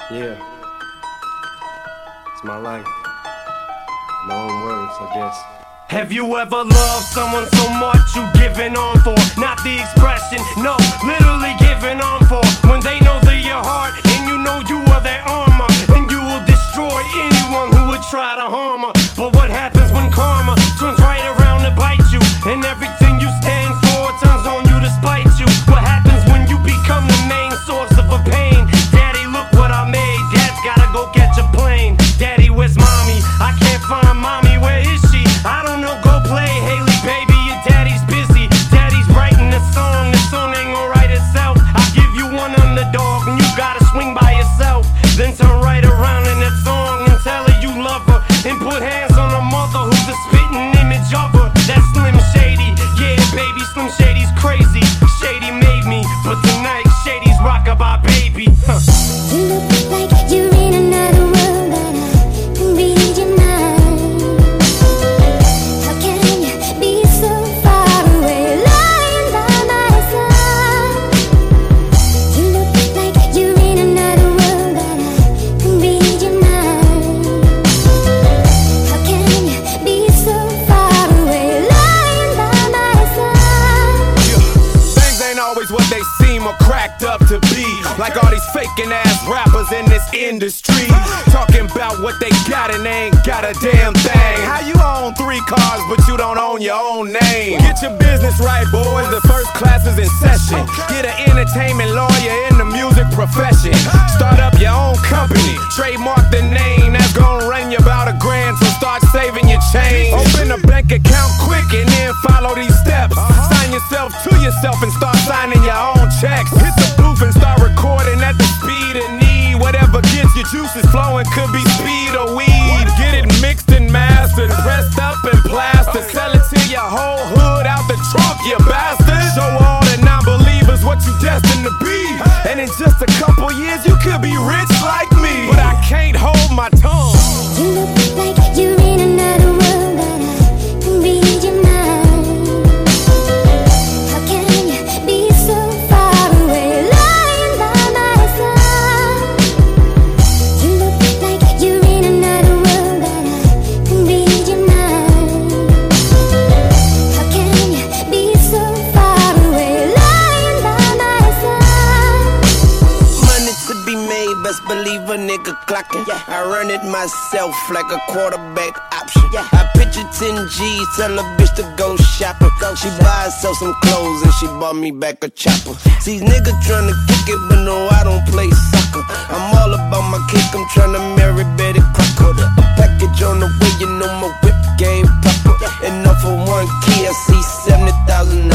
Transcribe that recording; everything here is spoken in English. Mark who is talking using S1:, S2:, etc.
S1: Yeah. It's my life. My own words, I guess.
S2: Have you ever loved someone so much you giving on for? Not the expression, no, literally giving on for. When they know they're your heart and you know you are their armor, and you will destroy anyone who would try to harm her. But what happens when karma turns right around to bite you, and everything you stand for turns on you to spite you? What happens when you become the main source of a pain? Daddy, look what I made. Dad's gotta go catch a plane. Daddy, where's mommy? I can't find mommy, where is she? I don't know, go play, Haley, baby, your daddy's busy. Daddy's writing a song, the song ain't gonna write itself. I'll give you one underdog and you gotta swing by yourself. Then turn right around in that song and tell her you love her, and put hands on her mother who's a spitting image of her. That's Slim Shady, yeah baby, Slim Shady's crazy. Shady made me, but tonight Shady's rockabye baby.
S3: You look like you're in another world, but I can read your mind. How can you be so far away, lying by my side? You look like you're in another world, but I can read your mind. How can you be so far away, lying by my side?
S4: Things ain't always what they seem or cracked up to be. Like all these faking ass rappers in this industry, talking about what they got and they ain't got a damn thing. How you own 3 cars but you don't own your own name? Get your business right, boys, the first class is in session. Get an entertainment lawyer in the music profession. Start up your own company, trademark the name. That's gonna run you about $1,000, so start saving your change. Open a bank account quick and then follow these steps. Sign yourself to yourself and start signing your own checks. Hit the booth and start recording at the speed of need. Whatever gets your juices flowing, could be speed or weed. Get it mixed and mastered, pressed up and plastered. Sell it to your whole hood out the trunk, you bastard. Show all the non-believers what you destined to be, and in just a couple years you could be rich like me. But I can't hold my tongue.
S3: You look like you're in another world, but I can read your mind. How can you be so far away, lying by my side? You look like you're in another world, but I can read your mind. How can you be so far away, lying by my side?
S5: Money to be made, best believe a nigga clocking. I run it myself like a quarterback option. I picture 10 G's, tell a bitch to go shopping. She buy herself some clothes and she bought me back a chopper. See, nigga tryna kick it, but no, I don't play soccer. I'm all about my kick, I'm tryna marry Betty Crocker. A package on the way, you know my whip game proper. And off of 1 key, I see 70,000